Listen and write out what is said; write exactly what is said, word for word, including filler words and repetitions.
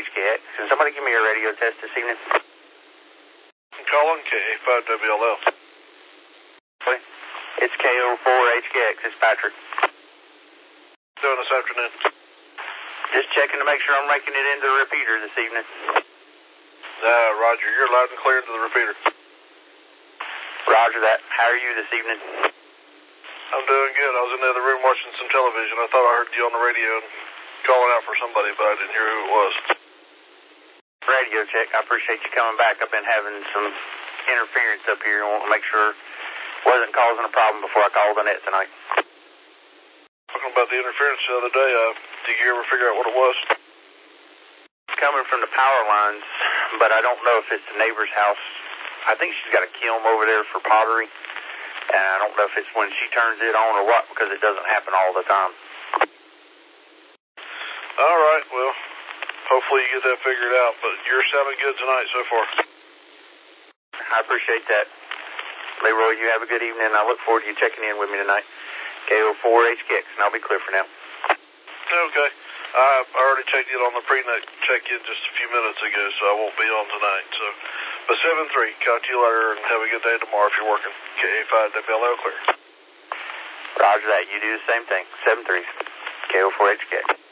H K X. Can somebody give me a radio test this evening? I'm calling K A five W L L. It's K O four H K X. It's Patrick. Doing this afternoon? Just checking to make sure I'm making it into the repeater this evening. Uh, Roger, you're loud and clear into the repeater. Roger that. How are you this evening? I'm doing good. I was in the other room watching some television. I thought I heard you on the radio and calling out for somebody, but I didn't hear who it was. Radio check. I appreciate you coming back. I've been having some interference up here and want to make sure it wasn't causing a problem before I called the net tonight. Talking about the interference the other day, uh, did you ever figure out what it was? It's coming from the power lines, but I don't know if it's the neighbor's house. I think she's got a kiln over there for pottery, and I don't know if it's when she turns it on or what, because it doesn't happen all the time. All right, well, hopefully you get that figured out, but you're sounding good tonight so far. I appreciate that. Leroy, you have a good evening. I look forward to you checking in with me tonight. K O four H K X, and I'll be clear for now. Okay. I already checked it on the pre-net check-in just a few minutes ago, so I won't be on tonight. So, but seven three, talk to you later, and have a good day tomorrow if you're working. K A five W L L clear. Roger that. You do the same thing. seven three, K O four H K X.